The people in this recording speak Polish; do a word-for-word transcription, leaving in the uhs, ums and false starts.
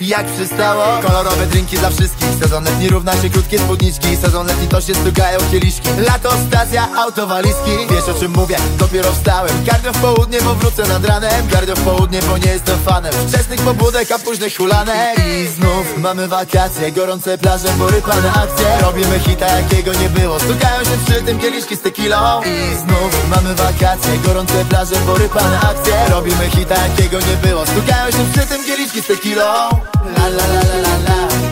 jak przystało. Kolorowe drinki dla wszystkich. Sezon letni równa się krótkie spódniczki. Sezon letni to się stukają kieliszki. Lato, stacja, autowalizki. Wiesz o czym mówię, dopiero wstałem. Kardio w południe, bo wrócę nad ranem. Kardio w południe, bo nie jestem fanem wczesnych pobudek, a późnych hulanek. I znów mamy wakacje, gorące plaże, porypane akcje. Robimy hita, jakiego nie było. Stukają się przy tym kieliszki z tequilą. I znów mamy wakacje, gorące plaże, porypane akcje. Robimy hita, jakiego nie było. Stukają się przy tym kieliszki z tequilą. La la la la la la.